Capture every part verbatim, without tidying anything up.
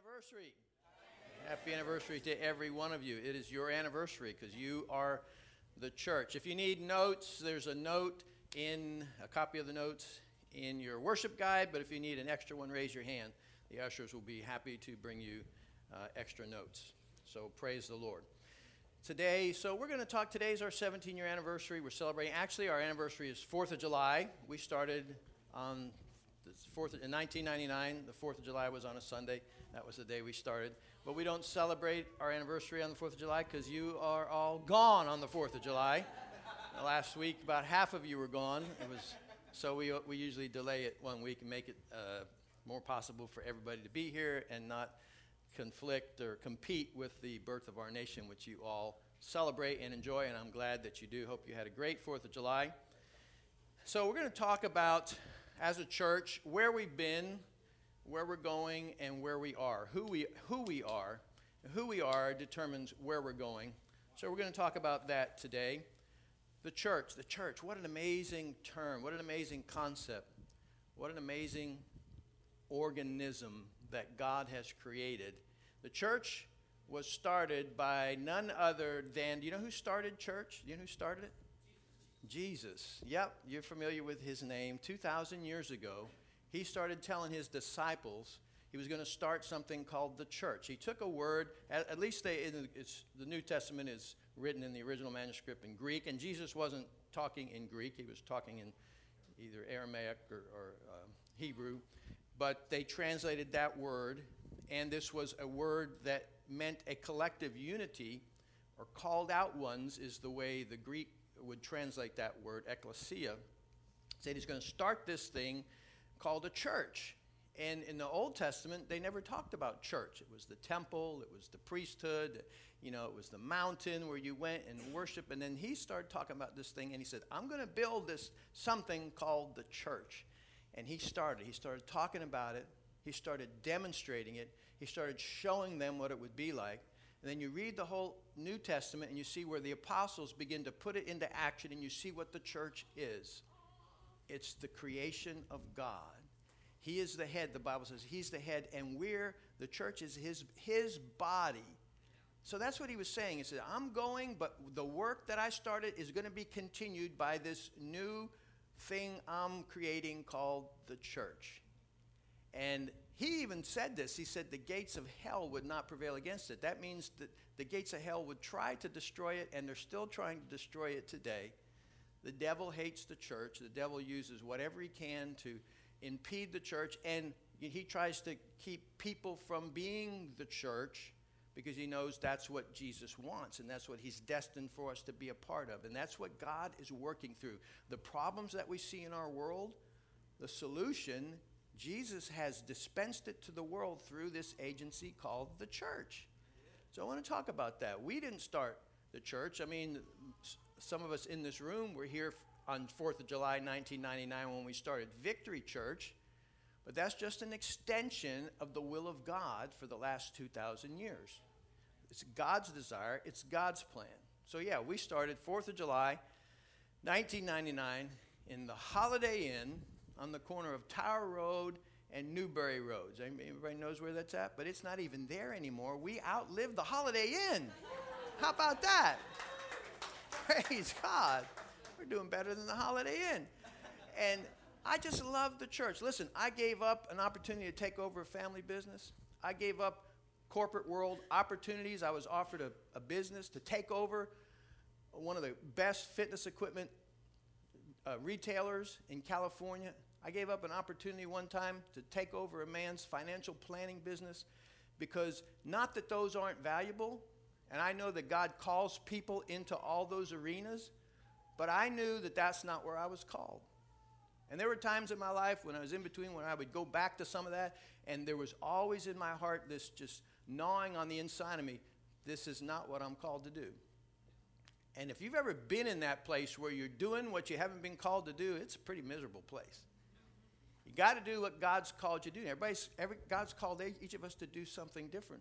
anniversary. Happy anniversary to every one of you. It is your anniversary because you are the church. If you need notes, there's a note in, a copy of the notes in your worship guide, but if you need an extra one, raise your hand. The ushers will be happy to bring you uh, extra notes. So praise the Lord. Today, so we're going to talk, today's our seventeen-year anniversary. We're celebrating, actually our anniversary is fourth of July. We started on the fourth in nineteen ninety-nine. The fourth of July was on a Sunday. That was the day we started. But we don't celebrate our anniversary on the fourth of July because you are all gone on the fourth of July. Last week, about half of you were gone. It was so we we usually delay it one week and make it uh, more possible for everybody to be here and not conflict or compete with the birth of our nation, which you all celebrate and enjoy, and I'm glad that you do. Hope you had a great fourth of July. So we're going to talk about, as a church, where we've been, where we're going, and where we are. Who we who we are. Who we are determines where we're going. So we're going to talk about that today. The church, the church, what an amazing term, what an amazing concept, what an amazing organism that God has created. The church was started by none other than, do you know who started church? Do you know who started it? Jesus. Yep, you're familiar with his name. two thousand years ago, he started telling his disciples he was going to start something called the church. He took a word, at, at least they, it's, the New Testament is written in the original manuscript in Greek, and Jesus wasn't talking in Greek. He was talking in either Aramaic or, or uh, Hebrew. But they translated that word, and this was a word that meant a collective unity, or called out ones is the way the Greek would translate that word, ecclesia. Said he's going to start this thing called a church. And in the Old Testament, they never talked about church. It was the temple, it was the priesthood, you know, it was the mountain where you went and worshiped. And then he started talking about this thing, and he said, I'm going to build this something called the church. And he started. He started talking about it. He started demonstrating it. He started showing them what it would be like. And then you read the whole New Testament and you see where the apostles begin to put it into action, and you see what the church is. It's the creation of God. He is the head, the Bible says. He's the head, and we're, the church is his, his body. So that's what he was saying. He said, I'm going, but the work that I started is going to be continued by this new thing I'm creating called the church. And he even said this. He said the gates of hell would not prevail against it. That means that the gates of hell would try to destroy it, and they're still trying to destroy it today. The devil hates the church. The devil uses whatever he can to impede the church, and he tries to keep people from being the church because he knows that's what Jesus wants, and that's what he's destined for us to be a part of. And that's what God is working through. The problems that we see in our world, the solution, Jesus has dispensed it to the world through this agency called the church. So I want to talk about that. We didn't start the church. I mean, some of us in this room were here on fourth of July, nineteen ninety-nine, when we started Victory Church. But that's just an extension of the will of God for the last two thousand years. It's God's desire. It's God's plan. So, yeah, we started fourth of July, nineteen ninety-nine, in the Holiday Inn on the corner of Tower Road and Newberry Roads. Everybody knows where that's at, but it's not even there anymore. We outlived the Holiday Inn. How about that? Praise God. We're doing better than the Holiday Inn. And I just love the church. Listen, I gave up an opportunity to take over a family business. I gave up corporate world opportunities. I was offered a, a business to take over one of the best fitness equipment uh, retailers in California. I gave up an opportunity one time to take over a man's financial planning business because not that those aren't valuable, and I know that God calls people into all those arenas, but I knew that that's not where I was called. And there were times in my life when I was in between when I would go back to some of that, and there was always in my heart this just gnawing on the inside of me, this is not what I'm called to do. And if you've ever been in that place where you're doing what you haven't been called to do, it's a pretty miserable place. You got to do what God's called you to do. Everybody's, every, God's called each of us to do something different.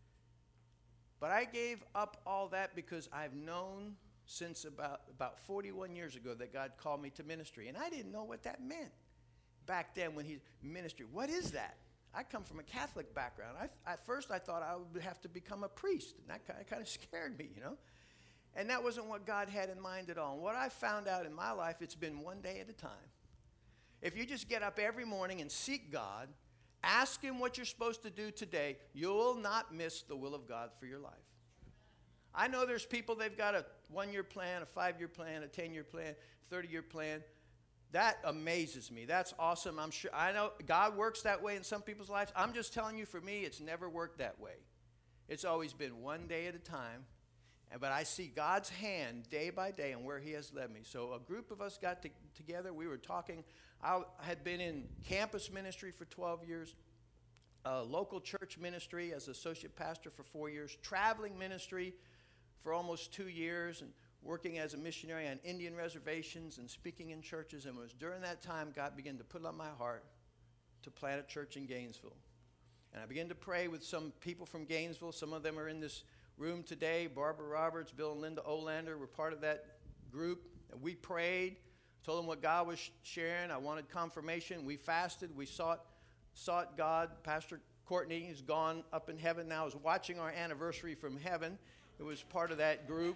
But I gave up all that because I've known since about, about forty-one years ago that God called me to ministry. And I didn't know what that meant back then when he ministry. What is that? I come from a Catholic background. I, at first, I thought I would have to become a priest, and that kind of, kind of scared me, you know. And that wasn't what God had in mind at all. And what I found out in my life, it's been one day at a time. If you just get up every morning and seek God, ask Him what you're supposed to do today, you'll not miss the will of God for your life. I know there's people, they've got a one-year plan, a five-year plan, a ten-year plan, thirty-year plan. That amazes me. That's awesome. I'm sure, I know God works that way in some people's lives. I'm just telling you, for me, it's never worked that way. It's always been one day at a time. But I see God's hand day by day and where He has led me. So a group of us got to, together. We were talking. I had been in campus ministry for twelve years, uh, local church ministry as associate pastor for four years, traveling ministry for almost two years, and working as a missionary on Indian reservations and speaking in churches. And it was during that time God began to put on my heart to plant a church in Gainesville. And I began to pray with some people from Gainesville. Some of them are in this room today. Barbara Roberts, Bill and Linda Olander were part of that group. And we prayed, told them what God was sharing. I wanted confirmation. We fasted. We sought, sought God. Pastor Courtney is gone up in heaven now, is watching our anniversary from heaven. It was part of that group.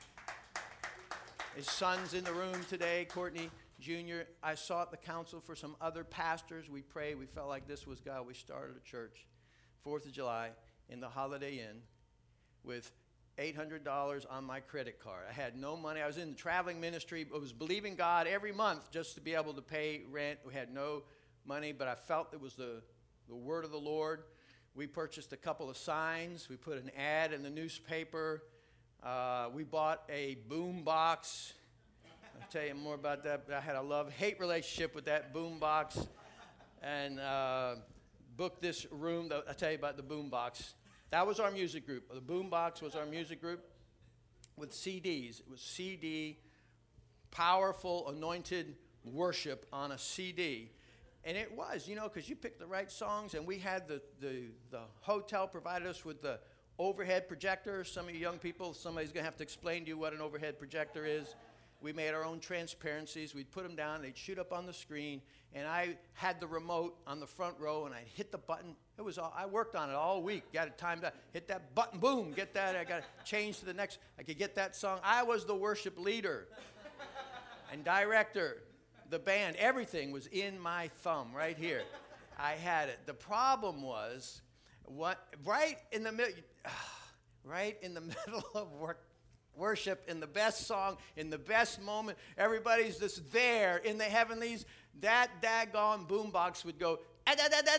His son's in the room today, Courtney Junior I sought the counsel for some other pastors. We prayed. We felt like this was God. We started a church, fourth of July, in the Holiday Inn with eight hundred dollars on my credit card. I had no money. I was in the traveling ministry. I was believing God every month just to be able to pay rent. We had no money, but I felt it was the, the word of the Lord. We purchased a couple of signs. We put an ad in the newspaper. Uh, we bought a boom box. I'll tell you more about that. But I had a love-hate relationship with that boom box, and uh, booked this room. I'll tell you about the boom box. That was our music group. The boom box was our music group with C Ds. It was C D, powerful, anointed worship on a C D. And it was, you know, because you picked the right songs, and we had the, the, the hotel provided us with the overhead projector. Some of you young people, somebody's going to have to explain to you what an overhead projector is. We made our own transparencies. We'd put them down. They'd shoot up on the screen. And I had the remote on the front row, and I'd hit the button. It was all, I worked on it all week. Got it timed out. Hit that button, boom, get that. I got to change to the next. I could get that song. I was the worship leader and director. The band, everything was in my thumb right here. I had it. The problem was, what right in the middle, right in the middle of work, worship, in the best song, in the best moment, everybody's just there in the heavenlies. That daggone boombox would go. Have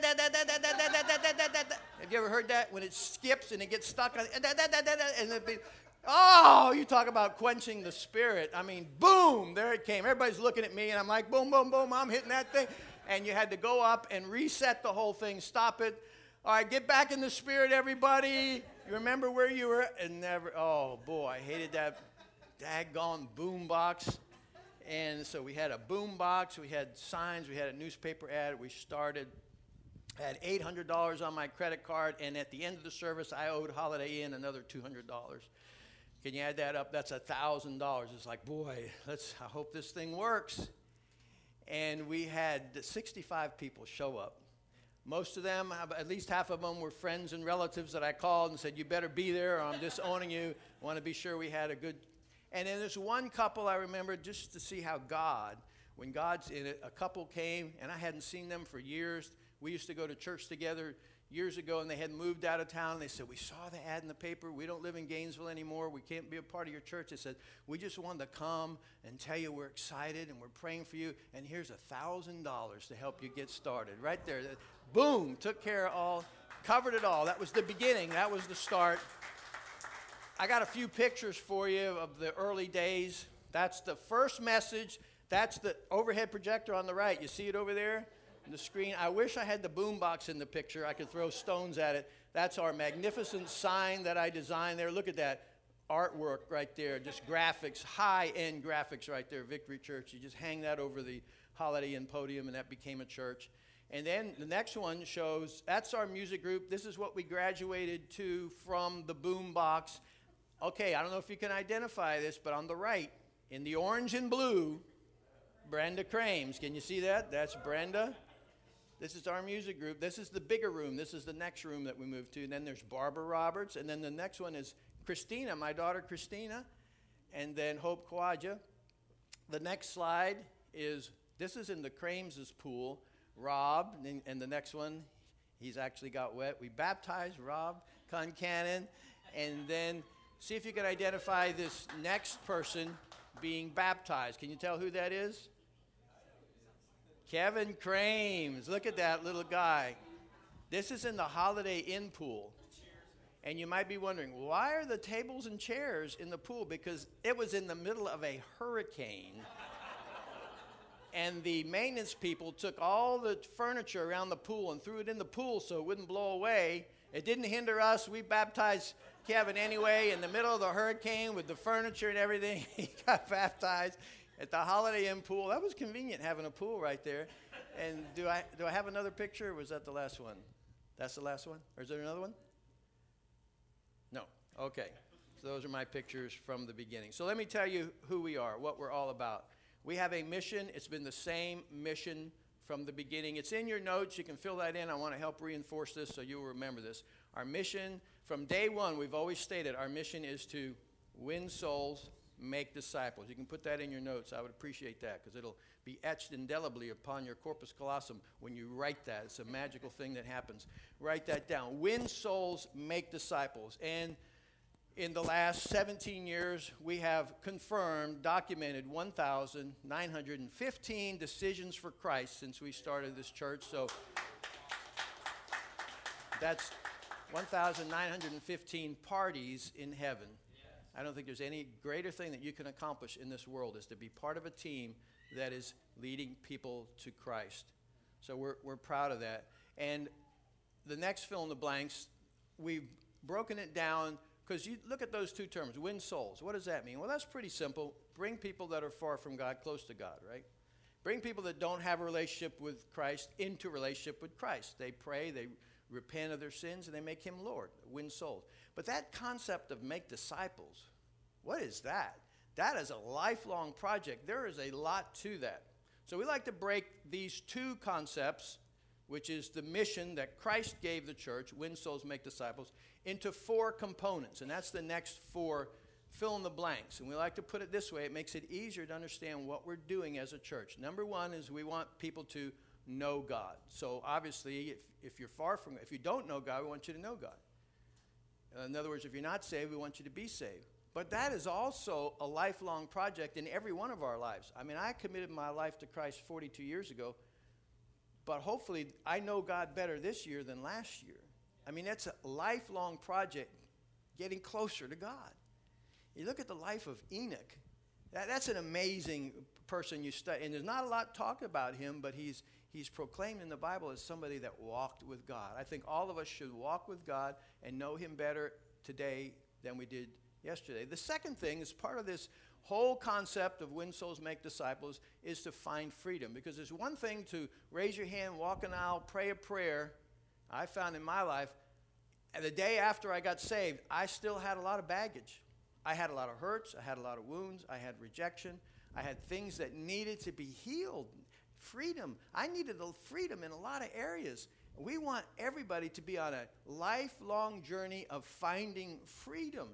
you ever heard that when it skips and it gets stuck on? And it'd be, oh, you talk about quenching the spirit. I mean, boom, there it came. Everybody's looking at me, and I'm like, boom, boom, boom, I'm hitting that thing. And you had to go up and reset the whole thing, stop it. All right, get back in the spirit, everybody. You remember where you were? And never, oh, boy, I hated that daggone boom box. And so we had a boom box, we had signs, we had a newspaper ad. We started, had eight hundred dollars on my credit card, and at the end of the service, I owed Holiday Inn another two hundred dollars. Can you add that up? That's one thousand dollars. It's like, boy, let's, I hope this thing works. And we had sixty-five people show up. Most of them, at least half of them, were friends and relatives that I called and said, you better be there or I'm disowning you. I want to be sure we had a good. And then there's one couple I remember, just to see how God, when God's in it, a couple came, and I hadn't seen them for years. We used to go to church together years ago, and they had moved out of town. They said, we saw the ad in the paper. We don't live in Gainesville anymore. We can't be a part of your church. They said, we just wanted to come and tell you we're excited and we're praying for you, and here's one thousand dollars to help you get started. Right there. Boom, took care of all, covered it all. That was the beginning. That was the start. I got a few pictures for you of the early days. That's the first message. That's the overhead projector on the right. You see it over there? The screen. I wish I had the boom box in the picture. I could throw stones at it. That's our magnificent sign that I designed there. Look at that artwork right there. Just graphics, high-end graphics right there. Victory Church. You just hang that over the Holiday Inn podium, and that became a church. And then the next one shows, that's our music group. This is what we graduated to from the boom box. Okay, I don't know if you can identify this, but on the right, in the orange and blue, Brenda Crames. Can you see that? That's Brenda. This is our music group. This is the bigger room. This is the next room that we moved to. And then there's Barbara Roberts. And then the next one is Christina, my daughter Christina. And then Hope Kawaja. The next slide is, this is in the Crames' pool. Rob, and, and the next one, he's actually got wet. We baptized Rob Concannon. And then see if you can identify this next person being baptized. Can you tell who that is? Kevin Crames. Look at that little guy. This is in the Holiday Inn pool. And you might be wondering, why are the tables and chairs in the pool? Because it was in the middle of a hurricane. And the maintenance people took all the furniture around the pool and threw it in the pool so it wouldn't blow away. It didn't hinder us. We baptized Kevin anyway in the middle of the hurricane with the furniture and everything. He got baptized at the Holiday Inn pool. That was convenient, having a pool right there. And do I do I have another picture, or was that the last one? That's the last one? Or is there another one? No. Okay. So those are my pictures from the beginning. So let me tell you who we are, what we're all about. We have a mission. It's been the same mission from the beginning. It's in your notes. You can fill that in. I want to help reinforce this so you'll remember this. Our mission, from day one, we've always stated, our mission is to win souls, make disciples. You can put that in your notes. I would appreciate that, because it'll be etched indelibly upon your corpus callosum when you write that. It's a magical thing that happens. Write that down. Win souls, make disciples. And in the last seventeen years, we have confirmed, documented one thousand nine hundred fifteen decisions for Christ since we started this church. So that's one thousand nine hundred fifteen parties in heaven. I don't think there's any greater thing that you can accomplish in this world is to be part of a team that is leading people to Christ. So we're we're proud of that. And the next fill in the blanks, we've broken it down, because you look at those two terms, win souls. What does that mean? Well, that's pretty simple. Bring people that are far from God close to God, right? Bring people that don't have a relationship with Christ into relationship with Christ. They pray, they repent of their sins, and they make him Lord. Win souls. But that concept of make disciples, what is that? That is a lifelong project. There is a lot to that. So we like to break these two concepts, which is the mission that Christ gave the church, win souls, make disciples, into four components. And that's the next four fill in the blanks. And we like to put it this way. It makes it easier to understand what we're doing as a church. Number one is we want people to know God. So obviously, if, if you're far from, if you don't know God, we want you to know God. In other words, if you're not saved, we want you to be saved. But that is also a lifelong project in every one of our lives. I mean, I committed my life to Christ forty-two years ago, but hopefully I know God better this year than last year. I mean, that's a lifelong project, getting closer to God. You look at the life of Enoch. That, that's an amazing person you study. And there's not a lot talk about him, but he's he's proclaimed in the Bible as somebody that walked with God. I think all of us should walk with God and know him better today than we did yesterday. The second thing is part of this whole concept of win souls, make disciples, is to find freedom. Because there's one thing to raise your hand, walk an aisle, pray a prayer. I found in my life, the day after I got saved, I still had a lot of baggage. I had a lot of hurts. I had a lot of wounds. I had rejection. I had things that needed to be healed. Freedom. I needed the freedom in a lot of areas. We want everybody to be on a lifelong journey of finding freedom.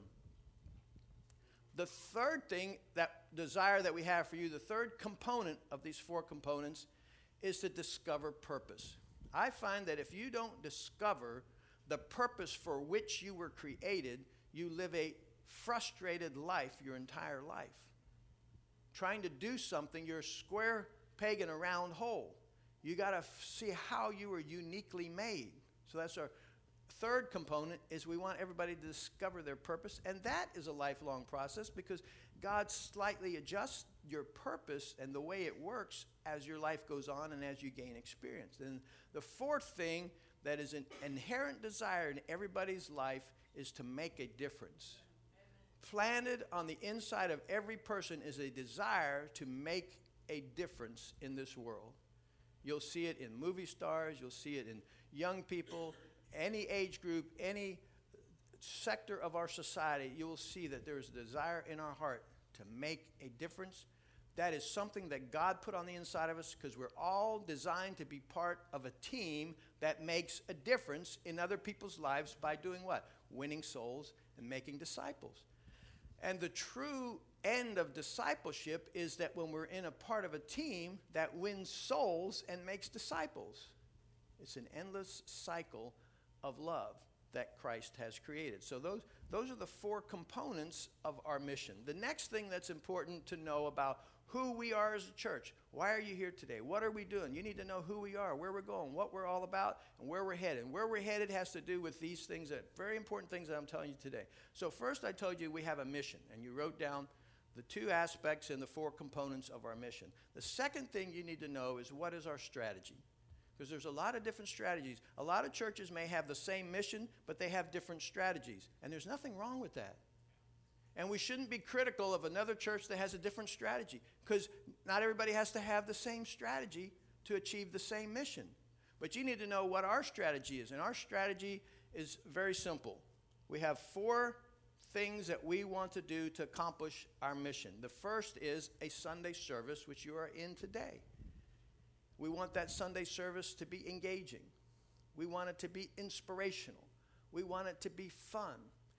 The third thing, that desire that we have for you, the third component of these four components, is to discover purpose. I find that if you don't discover the purpose for which you were created, you live a frustrated life your entire life. Trying to do something, you're a square peg in a round hole. You got to f- see how you were uniquely made. So that's our third component, is we want everybody to discover their purpose. And that is a lifelong process, because God slightly adjusts your purpose and the way it works as your life goes on and as you gain experience. And the fourth thing that is an inherent desire in everybody's life is to make a difference. Planted on the inside of every person is a desire to make a difference in this world. You'll see it in movie stars. You'll see it in young people, any age group, any sector of our society. You will see that there is a desire in our heart to make a difference, That is something that God put on the inside of us because we're all designed to be part of a team that makes a difference in other people's lives by doing what? Winning souls and making disciples. And the true end of discipleship is that when we're in a part of a team that wins souls and makes disciples. It's an endless cycle of love that Christ has created. So those, those are the four components of our mission. The next thing that's important to know about who we are as a church. Why are you here today? What are we doing? You need to know who we are, where we're going, what we're all about, and where we're headed. And where we're headed has to do with these things, that very important things that I'm telling you today. So first I told you we have a mission, and you wrote down the two aspects and the four components of our mission. The second thing you need to know is what is our strategy? Because there's a lot of different strategies. A lot of churches may have the same mission, but they have different strategies. And there's nothing wrong with that. And we shouldn't be critical of another church that has a different strategy, because not everybody has to have the same strategy to achieve the same mission. But you need to know what our strategy is, and our strategy is very simple. We have four things that we want to do to accomplish our mission. The first is a Sunday service, which you are in today. We want that Sunday service to be engaging. We want it to be inspirational. We want it to be fun.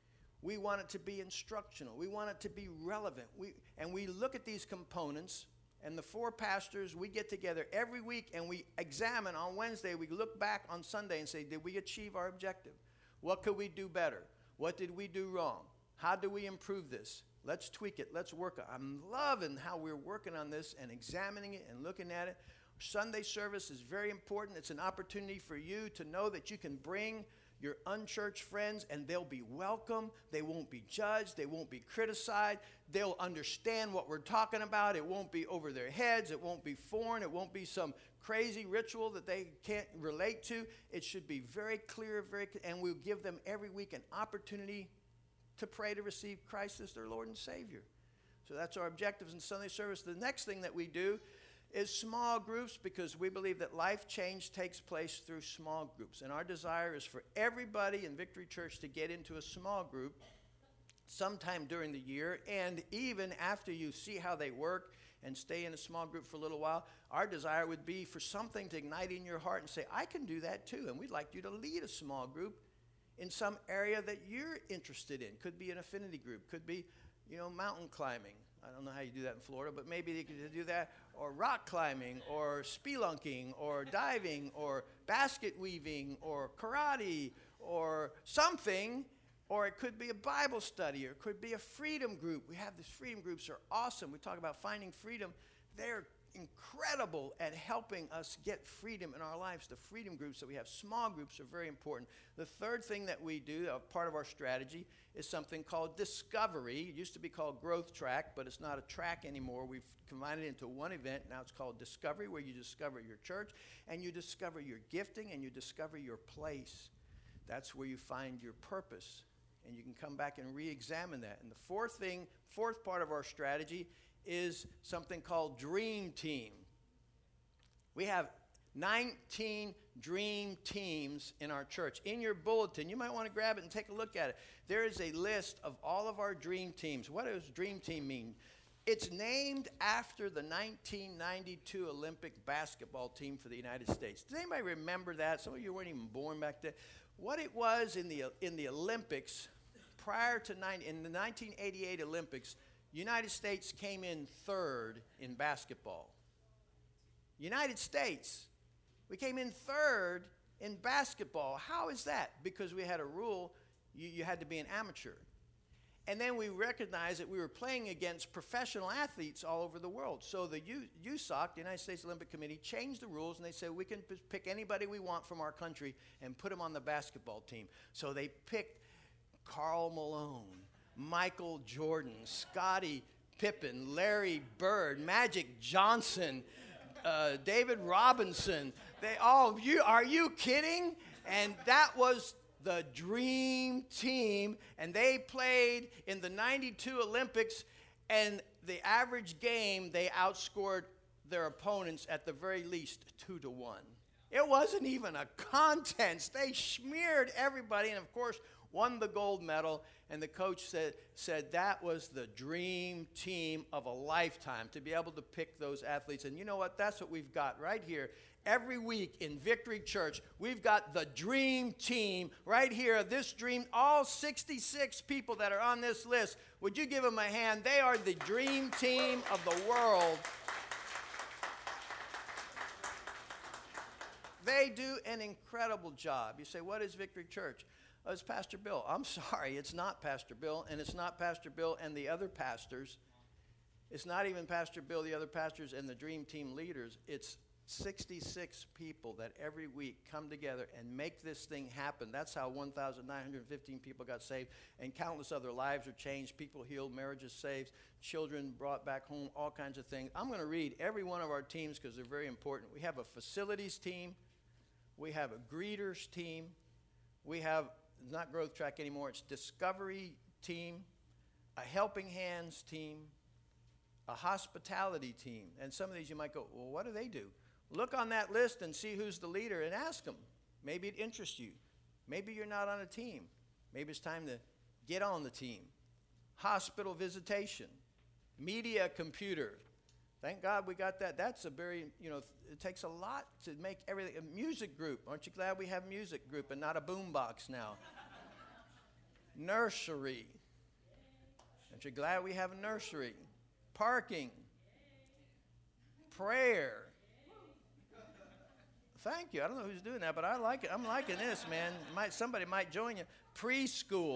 We want it to be instructional. We want it to be relevant. We, and we look at these components, and the four pastors, we get together every week and we examine on Wednesday. We look back on Sunday and say, did we achieve our objective? What could we do better? What did we do wrong? How do we improve this? Let's tweak it. Let's work on it. I'm loving how we're working on this and examining it and looking at it. Sunday service is very important. It's an opportunity for you to know that you can bring your unchurched friends, and they'll be welcome. They won't be judged. They won't be criticized. They'll understand what we're talking about. It won't be over their heads. It won't be foreign. It won't be some crazy ritual that they can't relate to. It should be very clear, very clear, and we'll give them every week an opportunity to pray to receive Christ as their Lord and Savior. So that's our objectives in Sunday service. The next thing that we do is small groups, because we believe that life change takes place through small groups. And our desire is for everybody in Victory Church to get into a small group sometime during the year, and even after you see how they work and stay in a small group for a little while, our desire would be for something to ignite in your heart and say, I can do that too, and we'd like you to lead a small group in some area that you're interested in. Could be an affinity group, could be, you know, mountain climbing. I don't know how you do that in Florida, but maybe they could do that, or rock climbing, or spelunking, or diving, or basket weaving, or karate, or something, or it could be a Bible study, or it could be a freedom group. We have these freedom groups are awesome. We talk about finding freedom. They're incredible at helping us get freedom in our lives. The freedom groups that we have, small groups, are very important. The third thing that we do, a part of our strategy, is something called Discovery. It used to be called Growth Track, but it's not a track anymore. We've combined it into one event. Now it's called Discovery, where you discover your church, and you discover your gifting, and you discover your place. That's where you find your purpose, and you can come back and re-examine that. And the fourth thing, fourth part of our strategy is something called Dream Team. We have nineteen dream teams in our church. In your bulletin, you might want to grab it and take a look at it. There is a list of all of our dream teams. What does Dream Team mean? It's named after the nineteen ninety-two Olympic basketball team for the United States. Does anybody remember that? Some of you weren't even born back then. What it was in the in the Olympics prior to nine, in the nineteen eighty-eight Olympics, United States came in third in basketball. United States. We came in third in basketball. How is that? Because we had a rule, you, you had to be an amateur. And then we recognized that we were playing against professional athletes all over the world. So the U, USOC, the United States Olympic Committee, changed the rules, and they said we can p- pick anybody we want from our country and put them on the basketball team. So they picked Karl Malone, Michael Jordan, Scottie Pippen, Larry Bird, Magic Johnson, uh, David Robinson. They all, you are you kidding? And that was the dream team, and they played in the ninety-two Olympics, and the average game, they outscored their opponents at the very least two to one. It wasn't even a contest. They smeared everybody and, of course, won the gold medal. And the coach said, said that was the dream team of a lifetime, to be able to pick those athletes. And you know what? That's what we've got right here. Every week in Victory Church, we've got the dream team right here. This dream, all sixty-six people that are on this list, would you give them a hand? They are the dream team of the world. They do an incredible job. You say, what is Victory Church? Oh, it's Pastor Bill. I'm sorry, it's not Pastor Bill, and it's not Pastor Bill and the other pastors. It's not even Pastor Bill, the other pastors, and the dream team leaders. It's sixty-six people that every week come together and make this thing happen. That's how one thousand nine hundred fifteen people got saved, and countless other lives are changed, people healed, marriages saved, children brought back home, all kinds of things. I'm going to read every one of our teams because they're very important. We have a facilities team. We have a greeters team. We have, not growth track anymore, it's discovery team, a helping hands team, a hospitality team. And some of these you might go, well, what do they do? Look on that list and see who's the leader and ask them. Maybe it interests you. Maybe you're not on a team. Maybe it's time to get on the team. Hospital visitation, media computer. Thank God we got that. That's a very, you know, it takes a lot to make everything. A music group. Aren't you glad we have music group and not a boombox now? Nursery. Aren't you glad we have a nursery? Parking. Prayer. Thank you. I don't know who's doing that, but I like it. I'm liking this, man. Might, somebody might join you. Preschool.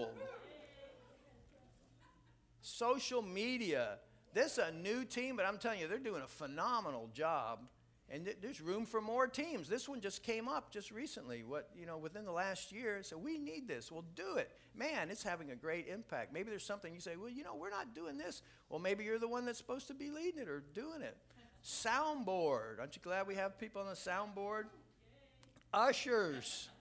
Social media. This is a new team, but I'm telling you, they're doing a phenomenal job. And th- there's room for more teams. This one just came up just recently, what, you know, within the last year. So we need this. Well, do it. Man, it's having a great impact. Maybe there's something you say, well, you know, we're not doing this. Well, maybe you're the one that's supposed to be leading it or doing it. Soundboard. Aren't you glad we have people on the soundboard? Ushers.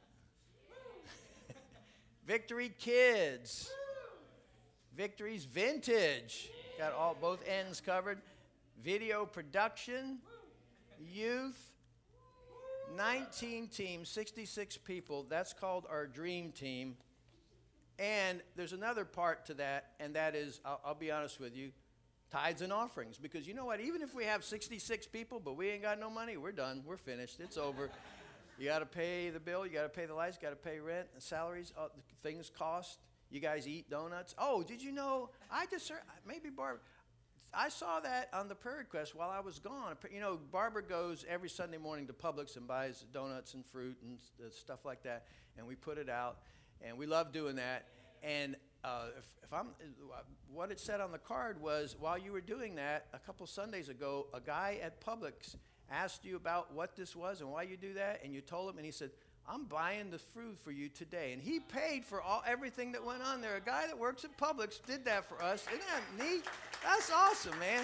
Victory Kids. Victory's Vintage. Got all both ends covered. Video production, youth, nineteen teams, sixty-six people. That's called our dream team. And there's another part to that, and that is, I'll, I'll be honest with you, tithes and offerings. Because you know what? Even if we have sixty-six people, but we ain't got no money, we're done. We're finished. It's over. You got to pay the bill. You got to pay the lights. You got to pay rent and salaries. Uh, things cost. You guys eat donuts. Oh, did you know? I just heard, maybe Barbara. I saw that on the prayer request while I was gone. You know, Barbara goes every Sunday morning to Publix and buys donuts and fruit and stuff like that, and we put it out, and we love doing that. And uh, if, if I'm, what it said on the card was, while you were doing that, a couple Sundays ago, a guy at Publix asked you about what this was and why you do that, and you told him, and he said, I'm buying the fruit for you today. And he paid for all everything that went on there. A guy that works at Publix did that for us. Isn't that neat? That's awesome, man.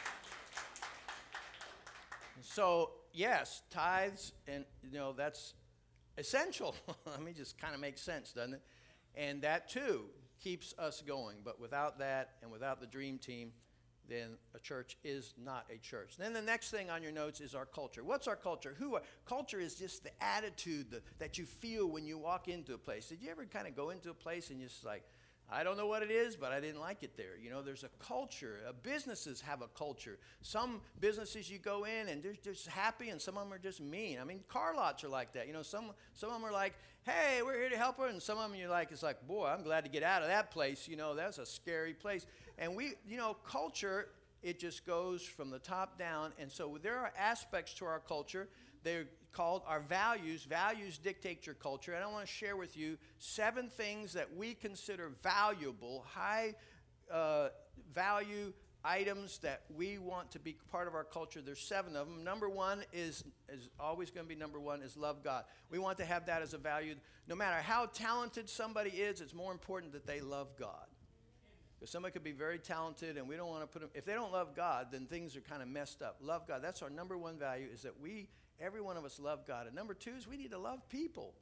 So, yes, tithes, and, you know, that's essential. I mean, just kind of makes sense, doesn't it? And that, too, keeps us going. But without that and without the dream team, then a church is not a church. Then the next thing on your notes is our culture. What's our culture? Who are, culture is just the attitude the, that you feel when you walk into a place. Did you ever kind of go into a place and you're just like, I don't know what it is, but I didn't like it there. You know, there's a culture. Uh, businesses have a culture. Some businesses you go in and they're just happy, and some of them are just mean. I mean, car lots are like that. You know, some some of them are like, hey, we're here to help her, and some of them you're like, it's like, boy, I'm glad to get out of that place. You know, that's a scary place. And we, you know, culture, it just goes from the top down. And so there are aspects to our culture. They're called our values. Values dictate your culture. And I want to share with you seven things that we consider valuable, high uh, value items that we want to be part of our culture. There's seven of them. Number one is, is always going to be number one, is love God. We want to have that as a value. No matter how talented somebody is, it's more important that they love God. Because somebody could be very talented, and we don't want to put them, if they don't love God, then things are kind of messed up. Love God. That's our number one value, is that we, every one of us, love God. And number two is we need to love people.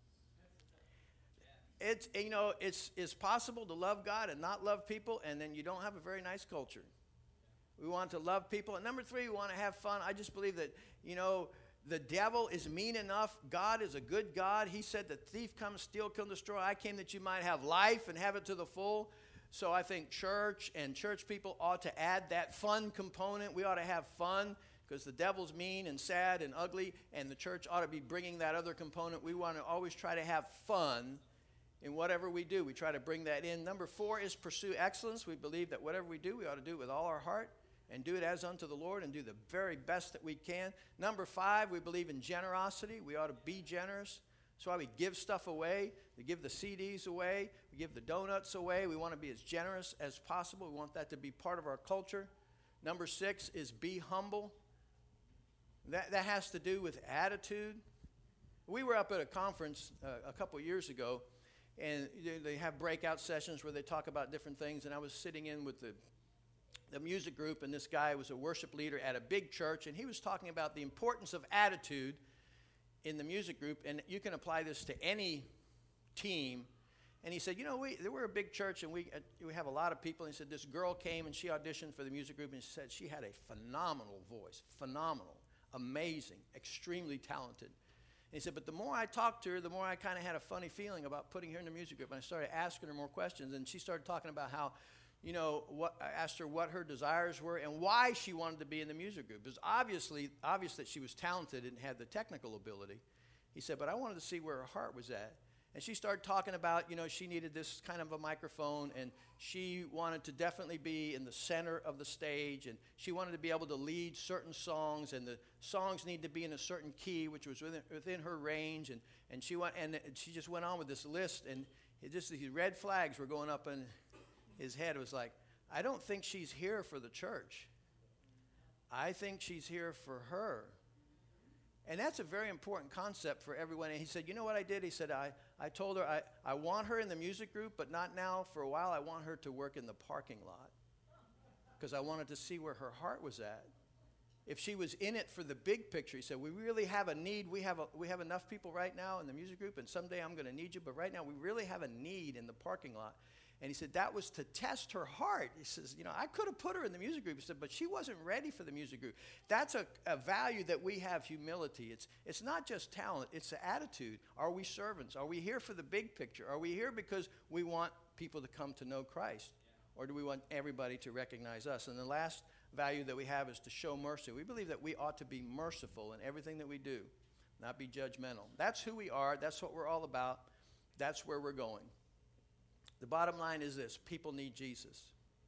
It's, you know, it's, it's possible to love God and not love people, and then you don't have a very nice culture. We want to love people. And number three, we want to have fun. I just believe that, you know, The devil is mean enough. God is a good God. He said the thief comes, steal, kill, and destroy. I came that you might have life and have it to the full. So I think church and church people ought to add that fun component. We ought to have fun because the devil's mean and sad and ugly, and the church ought to be bringing that other component. We want to always try to have fun in whatever we do. We try to bring that in. Number four is pursue excellence. We believe that whatever we do, we ought to do it with all our heart and do it as unto the Lord and do the very best that we can. Number five, we believe in generosity. We ought to be generous. That's why we give stuff away. We give the C Ds away. We give the donuts away. We want to be as generous as possible. We want that to be part of our culture. Number six is be humble. That, that has to do with attitude. We were up at a conference uh, a couple years ago, and they have breakout sessions where they talk about different things, and I was sitting in with the the music group, and this guy was a worship leader at a big church, and he was talking about the importance of attitude in the music group, and you can apply this to any team. And he said, you know, we we're a big church, and we uh, we have a lot of people. And he said, this girl came, and she auditioned for the music group, and she said she had a phenomenal voice, phenomenal, amazing, extremely talented. And he said, but the more I talked to her, the more I kind of had a funny feeling about putting her in the music group. And I started asking her more questions, and she started talking about how, you know, what I asked her what her desires were and why she wanted to be in the music group. It was obviously obvious that she was talented and had the technical ability. He said, but I wanted to see where her heart was at. And she started talking about, you know, she needed this kind of a microphone, and she wanted to definitely be in the center of the stage, and she wanted to be able to lead certain songs, and the songs need to be in a certain key, which was within, within her range. And, and she went, and she just went on with this list, and it just these red flags were going up in his head. It was like, I don't think she's here for the church. I think she's here for her. And that's a very important concept for everyone. And he said, you know what I did? He said, I, I told her, I, I want her in the music group, but not now. For a while, I want her to work in the parking lot because I wanted to see where her heart was at. If she was in it for the big picture, he said, we really have a need. We have, a, we have enough people right now in the music group, and someday I'm going to need you. But right now, we really have a need in the parking lot. And he said, that was to test her heart. He says, you know, I could have put her in the music group. He said, but she wasn't ready for the music group. That's a, a value that we have, humility. It's, it's not just talent, it's the attitude. Are we servants? Are we here for the big picture? Are we here because we want people to come to know Christ? Or do we want everybody to recognize us? And the last value that we have is to show mercy. We believe that we ought to be merciful in everything that we do, not be judgmental. That's who we are. That's what we're all about. That's where we're going. The bottom line is this: people need Jesus.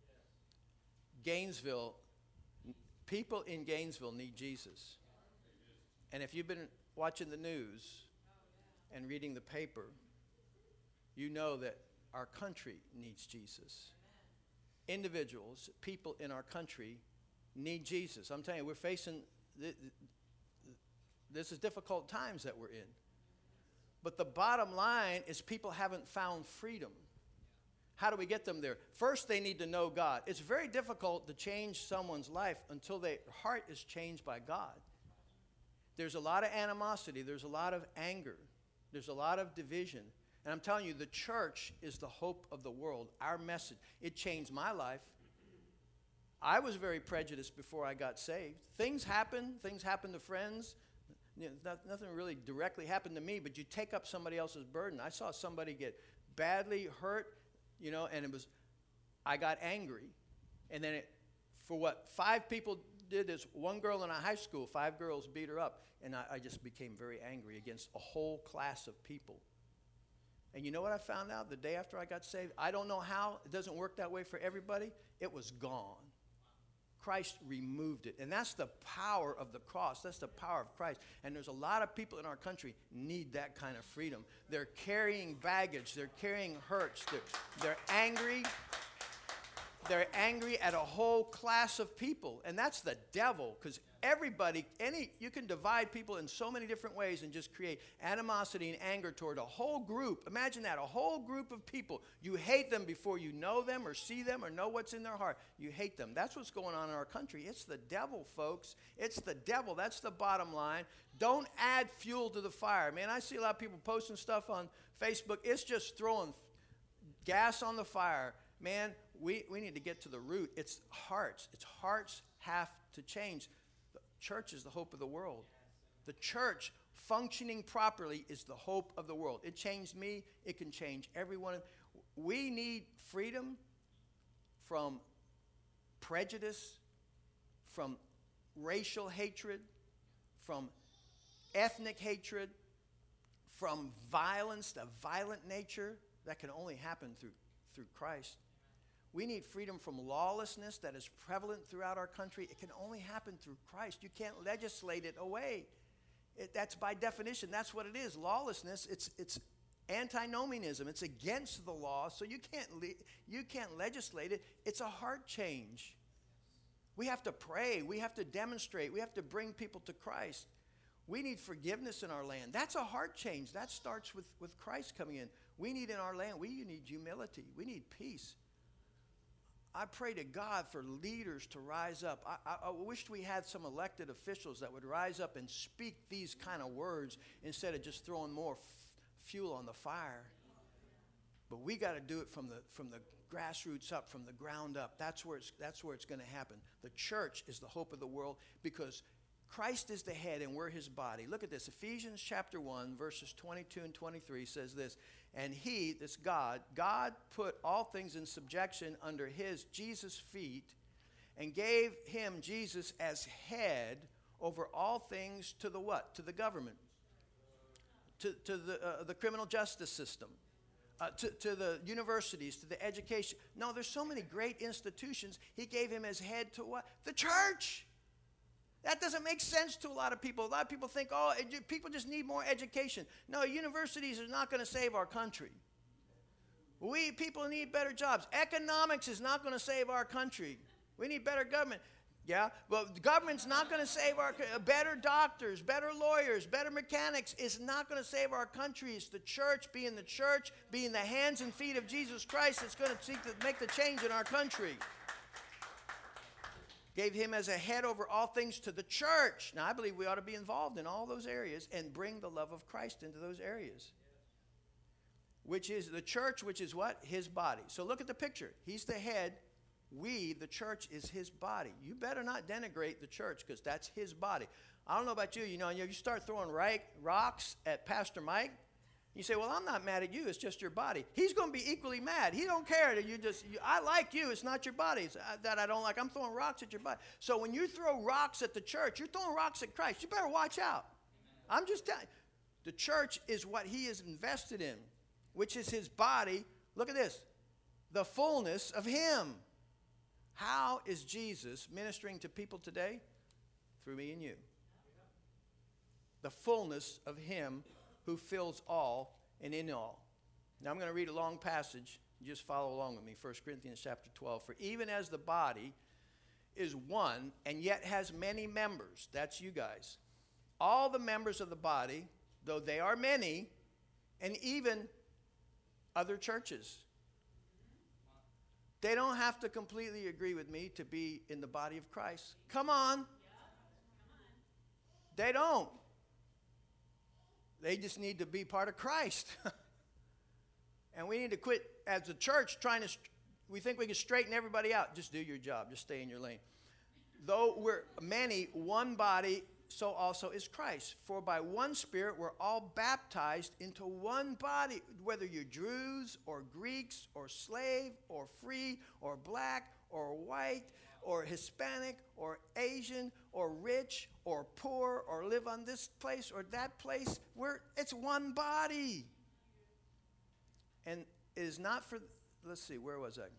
Gainesville, people in Gainesville need Jesus. And if you've been watching the news and reading the paper, you know that our country needs Jesus. Individuals, people in our country need Jesus. I'm telling you, we're facing, th- th- this is difficult times that we're in. But the bottom line is people haven't found freedom. How do we get them there? First, they need to know God. It's very difficult to change someone's life until their heart is changed by God. There's a lot of animosity. There's a lot of anger. There's a lot of division. And I'm telling you, the church is the hope of the world. Our message, it changed my life. I was very prejudiced before I got saved. Things happen. Things happen to friends. You know, not, nothing really directly happened to me, but you take up somebody else's burden. I saw somebody get badly hurt. You know, and it was, I got angry. And then it, for what five people did this, one girl in a high school, five girls beat her up. And I, I just became very angry against a whole class of people. And you know what I found out the day after I got saved? I don't know how. It doesn't work that way for everybody. It was gone. Christ removed it. And that's the power of the cross. That's the power of Christ. And there's a lot of people in our country need that kind of freedom. They're carrying baggage. They're carrying hurts. They're, they're angry. They're angry at a whole class of people. And that's the devil, because everybody, any, you can divide people in so many different ways and just create animosity and anger toward a whole group. Imagine that, a whole group of people. You hate them before you know them or see them or know what's in their heart. You hate them. That's what's going on in our country. It's the devil, folks. It's the devil. That's the bottom line. Don't add fuel to the fire. Man, I see a lot of people posting stuff on Facebook. It's just throwing gas on the fire. Man, we, we need to get to the root. It's hearts. It's hearts have to change. The church is the hope of the world. The church functioning properly is the hope of the world. It changed me. It can change everyone. We need freedom from prejudice, from racial hatred, from ethnic hatred, from violence, the violent nature that can only happen through, through Christ. We need freedom from lawlessness that is prevalent throughout our country. It can only happen through Christ. You can't legislate it away. It, that's by definition. That's what it is. Lawlessness, it's it's antinomianism. It's against the law, so you can't le- you can't legislate it. It's a heart change. We have to pray. We have to demonstrate. We have to bring people to Christ. We need forgiveness in our land. That's a heart change. That starts with, with Christ coming in. We need in our land, we need humility. We need peace. I pray to God for leaders to rise up. I, I, I wish we had some elected officials that would rise up and speak these kind of words instead of just throwing more f- fuel on the fire. But we got to do it from the from the grassroots up, from the ground up. That's where it's that's where it's going to happen. The church is the hope of the world because Christ is the head and we're his body. Look at this. Ephesians chapter one, verses twenty-two and twenty-three says this. And he, this God, God put all things in subjection under his, Jesus' feet, and gave him, Jesus, as head over all things to the what? To the government. To, to the, uh, the criminal justice system. Uh, to, to the universities, to the education. No, there's so many great institutions. He gave him as head to what? The church. That doesn't make sense to a lot of people. A lot of people think, oh, it, people just need more education. No, universities are not going to save our country. We people need better jobs. Economics is not going to save our country. We need better government. Yeah, but the government's not going to save our better doctors, better lawyers, better mechanics is not going to save our country. It's the church, being the church, being the hands and feet of Jesus Christ that's going to seek to make the change in our country. Gave him as a head over all things to the church. Now, I believe we ought to be involved in all those areas and bring the love of Christ into those areas. Which is the church, which is what? His body. So look at the picture. He's the head. We, the church, is his body. You better not denigrate the church because that's his body. I don't know about you. You know, you start throwing rocks at Pastor Mike. You say, well, I'm not mad at you. It's just your body. He's going to be equally mad. He don't care that you just, you, I like you. It's not your body it's, uh, that I don't like. I'm throwing rocks at your body. So when you throw rocks at the church, you're throwing rocks at Christ. You better watch out. Amen. I'm just telling you. The church is what he is invested in, which is his body. Look at this. The fullness of him. How is Jesus ministering to people today? Through me and you. The fullness of him who fills all and in all. Now I'm going to read a long passage. Just follow along with me. First Corinthians chapter twelve. For even as the body is one and yet has many members, that's you guys. All the members of the body, though they are many, and even other churches, they don't have to completely agree with me to be in the body of Christ. Come on. They don't. They just need to be part of Christ. And we need to quit, as a church, trying to, we think we can straighten everybody out. Just do your job. Just stay in your lane. Though we're many, one body, so also is Christ. For by one Spirit we're all baptized into one body, whether you're Jews or Greeks or slave or free or black or white or Hispanic or Asian or rich or poor or live on this place or that place. We're, it's one body. And it is not for, let's see, where was I?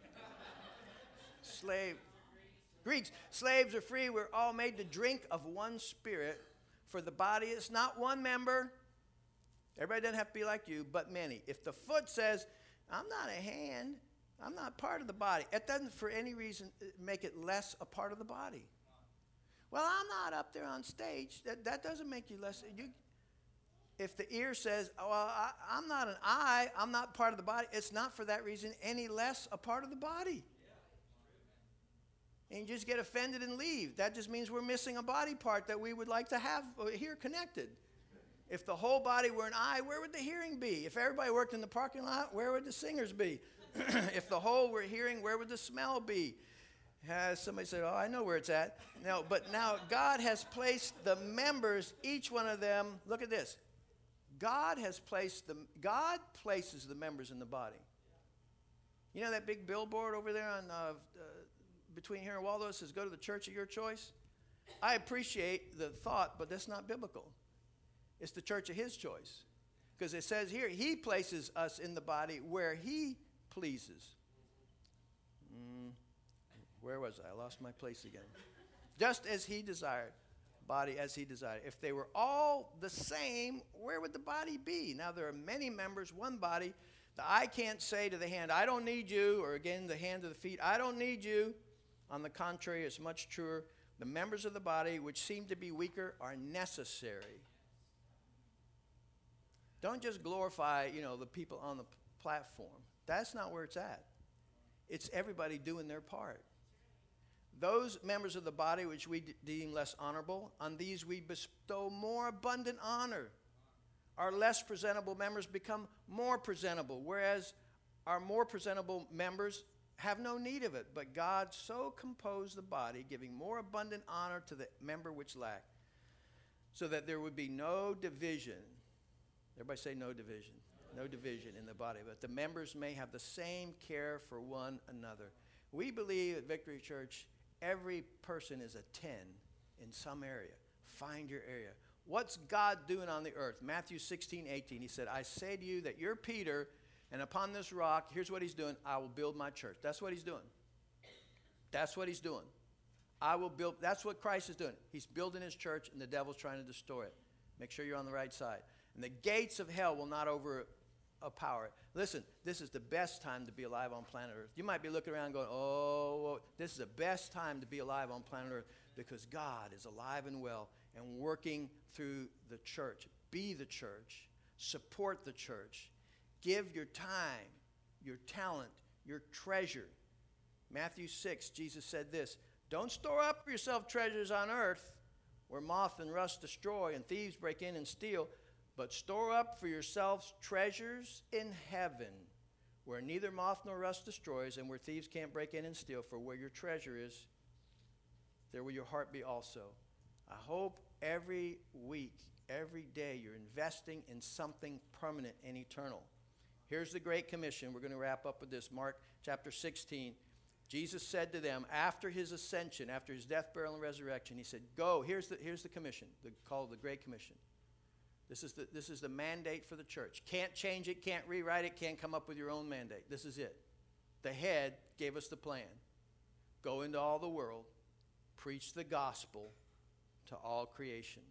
Slave. Greeks, slaves or free, we're all made to drink of one Spirit. For the body is not one member. Everybody doesn't have to be like you, but many. If the foot says, I'm not a hand, I'm not part of the body, it doesn't for any reason make it less a part of the body. Well, I'm not up there on stage. That, that doesn't make you less. You, if the ear says, well, I, I'm not an eye, I'm not part of the body, it's not for that reason any less a part of the body. And you just get offended and leave. That just means we're missing a body part that we would like to have here connected. If the whole body were an eye, where would the hearing be? If everybody worked in the parking lot, where would the singers be? If the whole were hearing, where would the smell be? Uh, somebody said, oh, I know where it's at. No, but now God has placed the members, each one of them, look at this. God has placed them, God places the members in the body. You know that big billboard over there on uh, uh, between here and Waldo says, go to the church of your choice? I appreciate the thought, but that's not biblical. It's the church of his choice. Because it says here, he places us in the body where he pleases. Mm. Where was I? I lost my place again. Just as he desired. Body as he desired. If they were all the same, where would the body be? Now there are many members, one body. The eye can't say to the hand, I don't need you. Or again, the hand to the feet, I don't need you. On the contrary, it's much truer. The members of the body which seem to be weaker are necessary. Don't just glorify, you know, the people on the platform. That's not where it's at. It's everybody doing their part. Those members of the body which we d- deem less honorable, on these we bestow more abundant honor. Our less presentable members become more presentable, whereas our more presentable members have no need of it. But God so composed the body, giving more abundant honor to the member which lacked, so that there would be no division. Everybody say no division. No division in the body, but the members may have the same care for one another. We believe at Victory Church, every person is a ten in some area. Find your area. What's God doing on the earth? Matthew sixteen, eighteen. He said, I say to you that you're Peter, and upon this rock, here's what he's doing. I will build my church. That's what he's doing. That's what he's doing. I will build. That's what Christ is doing. He's building his church, and the devil's trying to destroy it. Make sure you're on the right side. And the gates of hell will not overpower it. Listen, this is the best time to be alive on planet Earth. You might be looking around going, oh, this is the best time to be alive on planet Earth because God is alive and well and working through the church. Be the church. Support the church. Give your time, your talent, your treasure. Matthew six, Jesus said this, don't store up for yourself treasures on earth where moth and rust destroy and thieves break in and steal, but store up for yourselves treasures in heaven, where neither moth nor rust destroys, and where thieves can't break in and steal. For where your treasure is, there will your heart be also. I hope every week, every day, you're investing in something permanent and eternal. Here's the Great Commission. We're going to wrap up with this. Mark chapter sixteen. Jesus said to them, after his ascension, after his death, burial, and resurrection, he said, go. Here's the, here's the commission, the, called the Great Commission. This is the this is the mandate for the church. Can't change it, can't rewrite it, can't come up with your own mandate. This is it. The head gave us the plan. Go into all the world, preach the gospel to all creation.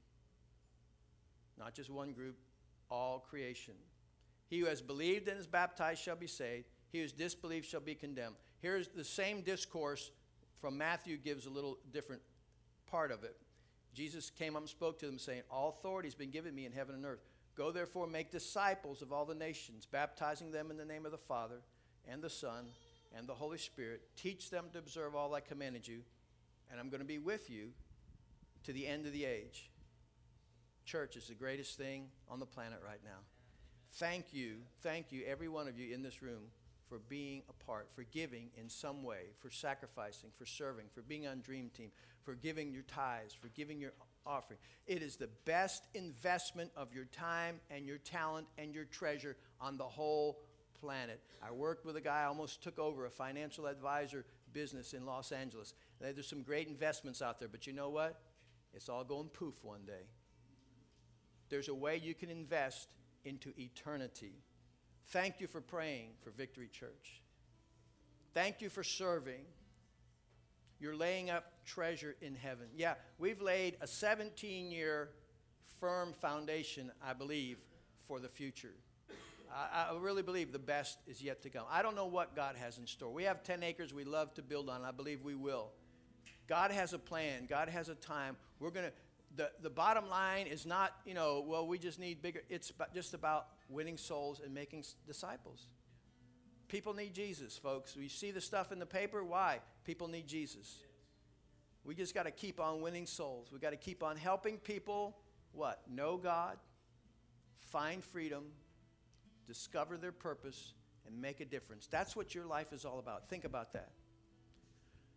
Not just one group, all creation. He who has believed and is baptized shall be saved. He who has disbelieved shall be condemned. Here's the same discourse from Matthew, gives a little different part of it. Jesus came up and spoke to them saying, all authority has been given me in heaven and earth. Go therefore make disciples of all the nations, baptizing them in the name of the Father and the Son and the Holy Spirit. Teach them to observe all I commanded you, and I'm going to be with you to the end of the age. Church is the greatest thing on the planet right now. Thank you, thank you, every one of you in this room, for being a part, for giving in some way, for sacrificing, for serving, for being on Dream Team, for giving your tithes, for giving your offering. It is the best investment of your time and your talent and your treasure on the whole planet. I worked with a guy, I almost took over a financial advisor business in Los Angeles. There's some great investments out there, but you know what? It's all going poof one day. There's a way you can invest into eternity. Thank you for praying for Victory Church. Thank you for serving. You're laying up treasure in heaven. Yeah, we've laid a seventeen-year firm foundation, I believe, for the future. I, I really believe the best is yet to come. I don't know what God has in store. We have ten acres we love to build on. I believe we will. God has a plan. God has a time. We're going to, the, the bottom line is not, you know, well, we just need bigger. It's just about winning souls and making disciples. People need Jesus, folks. We see the stuff in the paper. Why? People need Jesus. We just got to keep on winning souls. We got to keep on helping people, what? Know God, find freedom, discover their purpose, and make a difference. That's what your life is all about. Think about that.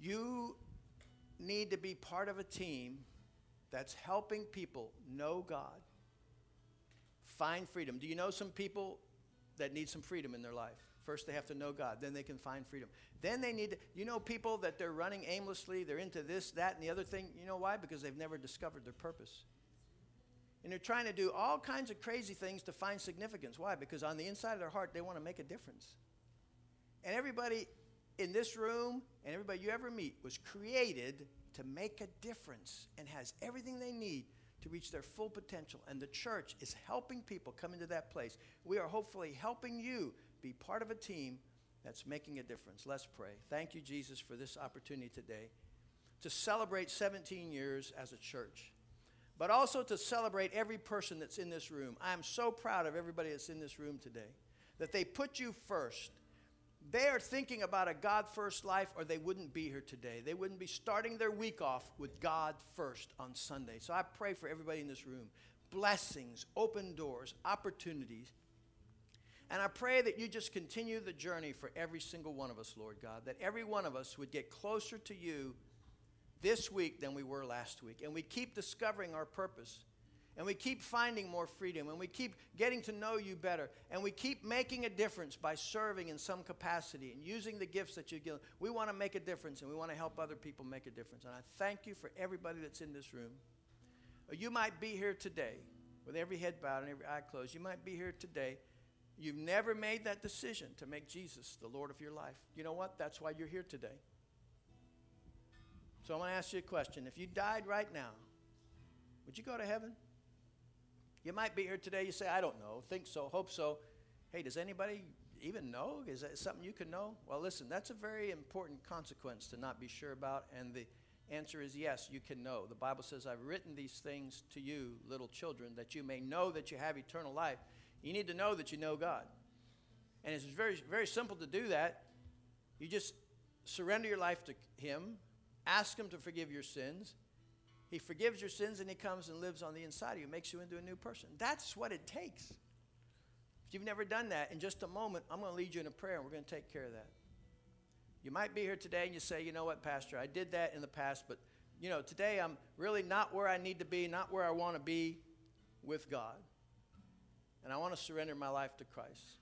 You need to be part of a team that's helping people know God, find freedom. Do you know some people that need some freedom in their life? First, they have to know God. Then they can find freedom. Then they need to, you know, people that they're running aimlessly. They're into this, that, and the other thing. You know why? Because they've never discovered their purpose. And they're trying to do all kinds of crazy things to find significance. Why? Because on the inside of their heart, they want to make a difference. And everybody in this room and everybody you ever meet was created to make a difference and has everything they need to reach their full potential. And the church is helping people come into that place. We are hopefully helping you be part of a team that's making a difference. Let's pray. Thank you, Jesus, for this opportunity today to celebrate seventeen years as a church, but also to celebrate every person that's in this room. I am so proud of everybody that's in this room today, that they put you first. They are thinking about a God-first life, or they wouldn't be here today. They wouldn't be starting their week off with God first on Sunday. So I pray for everybody in this room. Blessings, open doors, opportunities. And I pray that you just continue the journey for every single one of us, Lord God, that every one of us would get closer to you this week than we were last week. And we keep discovering our purpose. And we keep finding more freedom. And we keep getting to know you better. And we keep making a difference by serving in some capacity and using the gifts that you give. We want to make a difference, and we want to help other people make a difference. And I thank you for everybody that's in this room. Or you might be here today with every head bowed and every eye closed. You might be here today. You've never made that decision to make Jesus the Lord of your life. You know what? That's why you're here today. So I'm going to ask you a question. If you died right now, would you go to heaven? You might be here today. You say, I don't know. Think so. Hope so. Hey, does anybody even know? Is that something you can know? Well, listen, that's a very important consequence to not be sure about. And the answer is yes, you can know. The Bible says, I've written these things to you, little children, that you may know that you have eternal life. You need to know that you know God. And it's very, very simple to do that. You just surrender your life to him. Ask him to forgive your sins. He forgives your sins, and he comes and lives on the inside of you, makes you into a new person. That's what it takes. If you've never done that, in just a moment, I'm going to lead you in a prayer, and we're going to take care of that. You might be here today, and you say, you know what, Pastor, I did that in the past, but, you know, today I'm really not where I need to be, not where I want to be with God. And I want to surrender my life to Christ.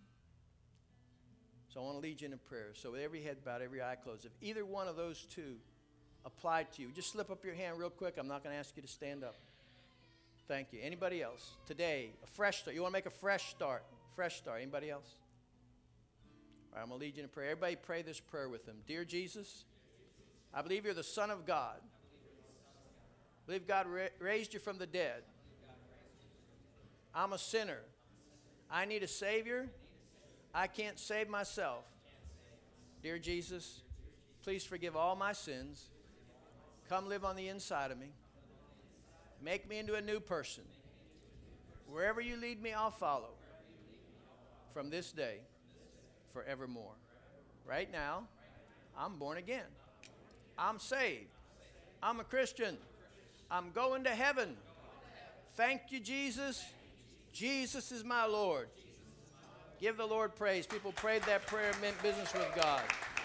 So I want to lead you in a prayer. So with every head bowed, every eye closed, if either one of those two applied to you, just slip up your hand real quick. I'm not going to ask you to stand up. Thank you. Anybody else? Today, a fresh start. You want to make a fresh start? Fresh start. Anybody else? All right, I'm going to lead you in a prayer. Everybody pray this prayer with him. Dear Jesus, I believe you're the Son of God. I believe God ra- raised you from the dead. I'm a sinner. I need a Savior. I can't save myself. Dear Jesus, please forgive all my sins. Come live on the inside of me. Make me into a new person. Wherever you lead me, I'll follow. From this day, forevermore. Right now, I'm born again. I'm saved. I'm a Christian. I'm going to heaven. Thank you, Jesus. Jesus is my Lord. Give the Lord praise. People prayed that prayer, meant business with God.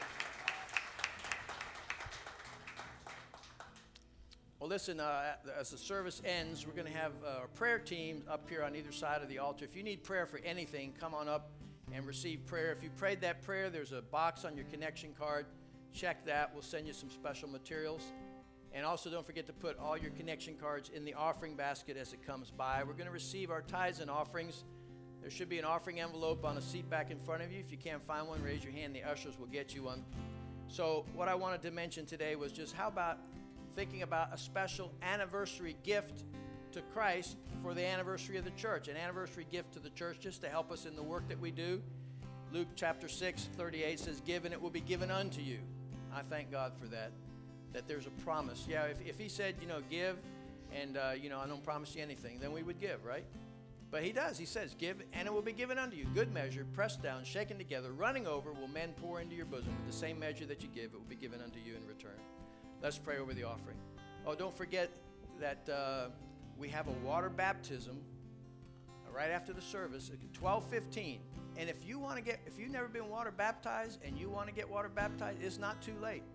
Well, listen, uh, as the service ends, we're going to have uh, a prayer team up here on either side of the altar. If you need prayer for anything, come on up and receive prayer. If you prayed that prayer, there's a box on your connection card. Check that. We'll send you some special materials. And also don't forget to put all your connection cards in the offering basket as it comes by. We're going to receive our tithes and offerings. There should be an offering envelope on a seat back in front of you. If you can't find one, raise your hand. The ushers will get you one. So what I wanted to mention today was just how about thinking about a special anniversary gift to Christ for the anniversary of the church, an anniversary gift to the church just to help us in the work that we do. Luke chapter six, thirty-eight says, give and it will be given unto you. I thank God for that, that there's a promise. Yeah, if, if he said, you know, give and, uh, you know, I don't promise you anything, then we would give, right? But he does. He says, give and it will be given unto you. Good measure, pressed down, shaken together, running over, will men pour into your bosom. With the same measure that you give, it will be given unto you in return. Let's pray over the offering. Oh, don't forget that uh, we have a water baptism right after the service at twelve fifteen. And if you want to get, if you've never been water baptized and you want to get water baptized, it's not too late.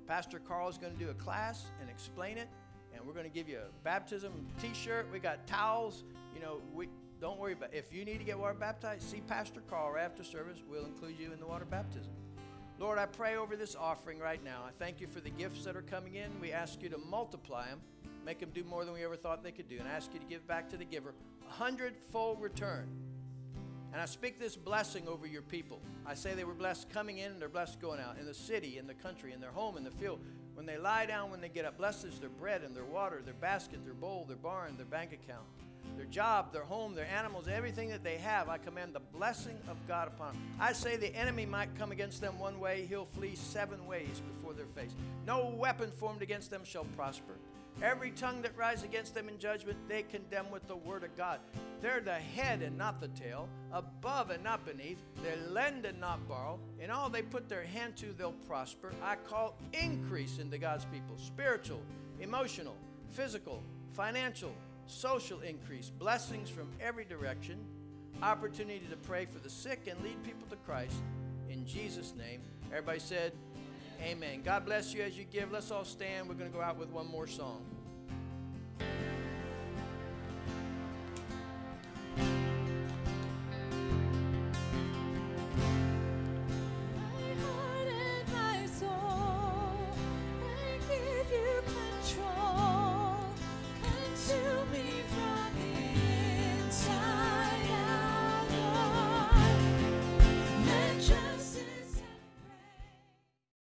Pastor Carl is going to do a class and explain it, and we're going to give you a baptism T-shirt. We got towels. You know, we don't worry about it. If you need to get water baptized, see Pastor Carl right after service. We'll include you in the water baptism. Lord, I pray over this offering right now. I thank you for the gifts that are coming in. We ask you to multiply them, make them do more than we ever thought they could do, and I ask you to give back to the giver a hundredfold return. And I speak this blessing over your people. I say they were blessed coming in and they're blessed going out, in the city, in the country, in their home, in the field. When they lie down, when they get up, blessed is their bread and their water, their basket, their bowl, their barn, their bank account, their job, their home, their animals, everything that they have. I command the blessing of God upon them. I say the enemy might come against them one way, he'll flee seven ways before their face. No weapon formed against them shall prosper. Every tongue that rises against them in judgment, they condemn with the word of God. They're the head and not the tail, above and not beneath. They lend and not borrow. In all they put their hand to, they'll prosper. I call increase into God's people. Spiritual, emotional, physical, financial, social increase. Blessings from every direction. Opportunity to pray for the sick and lead people to Christ. In Jesus' name. Everybody said, amen. God bless you as you give. Let's all stand. We're going to go out with one more song.